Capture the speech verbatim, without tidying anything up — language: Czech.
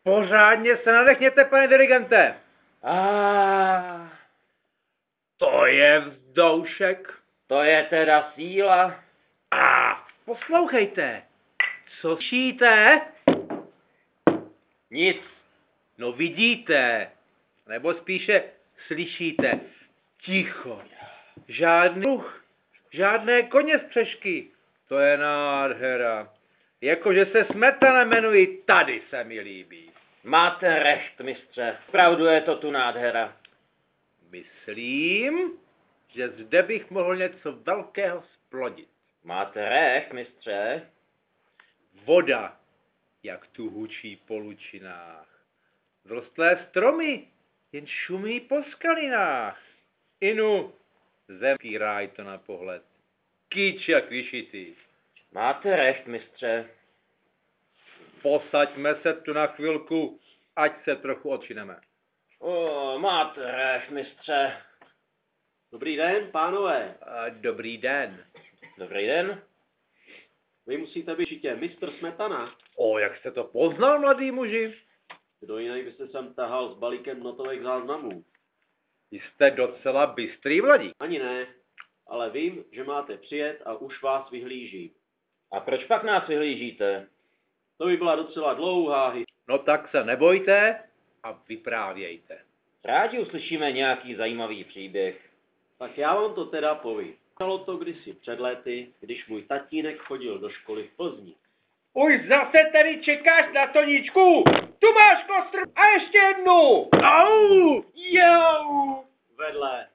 Pořádně se nadechněte, pane dirigente. A To je vzdoušek. to je teda síla. A poslouchejte. Co slyšíte? Nic. No vidíte. Nebo spíše slyšíte. Ticho. Žádný ruch. Žádné koně z přešky. To je nádhera. Jakože se Smetana jmenuji, tady se mi líbí. Máte recht, mistře. Pravdu je to tu nádhera. Myslím, že zde bych mohl něco velkého splodit. Máte recht, mistře. Voda, jak tu hučí po lučinách. Vzrostlé stromy, jen šumí po skalinách. Inu, zemský ráj to na pohled. Kýč jak vyšitý. Máte recht, mistře. Posaďme se tu na chvilku, ať se trochu odčineme. O, máte recht, mistře. Dobrý den, pánové. A dobrý den. Dobrý den. Vy musíte být určitě mistr Smetana. O, jak jste to poznal, mladý muži? Kdo jiný byste sem tahal s balíkem notových záznamů? Jste docela bystrý mladík. Ani ne, ale vím, že máte přijet a už vás vyhlížím. A proč pak nás vyhlížíte? To by byla docela dlouhá historie. No tak se nebojte a vyprávějte. Rádi uslyšíme nějaký zajímavý příběh. Tak já vám to teda povím. Stalo to kdysi před lety, když můj tatínek chodil do školy v Plzni. Už zase tady čekáš na Toníčku! Tu máš kostr a ještě jednu! Au! Jau! Vedle